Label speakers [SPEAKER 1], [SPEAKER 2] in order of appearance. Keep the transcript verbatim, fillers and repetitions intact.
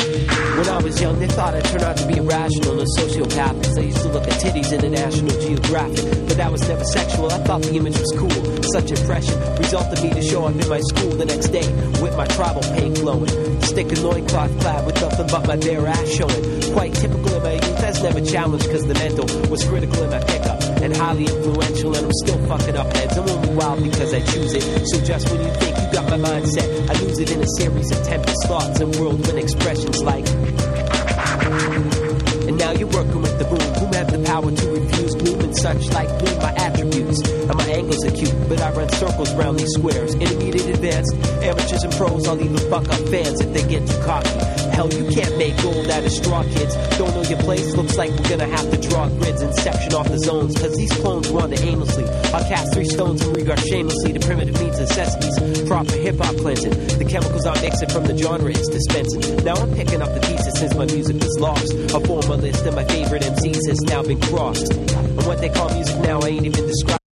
[SPEAKER 1] When I was young, they thought I'd turn out to be irrational and a sociopath, cause I used to look at titties in the National Geographic. But that was never sexual, I thought the image was cool. Such impression resulted me to show up in my school the next day with my tribal paint flowing. Stick a loincloth clad with nothing but my bare ass showing. Quite typical in my youth, that's never challenged, cause the mental was critical in my pickup and highly influential, and I'm still fucking up heads. I'm only wild because I choose it. So just when you think you got my mindset, I lose it in a series of tempest thoughts and whirlwind expressions like. And now you're working with the boom, whom have the power to refuse bloom and such like bloom my attributes. And my angles are cute, but I run circles round these squares. Intermediate, advanced, amateurs and pros, I'll even fuck up fans if they get too cocky. Hell, you can't make gold out of straw, kids. Don't know your place? Looks like we're gonna have to draw grids and section off the zones, cause these clones wander aimlessly. I'll cast three stones and regard shamelessly the primitive means necessities. Proper hip-hop cleansing. The chemicals I'm mixing from the genre is dispensing. Now I'm picking up the pieces since my music was lost. A former list of my favorite M Cs has now been crossed. And what they call music now I ain't even described.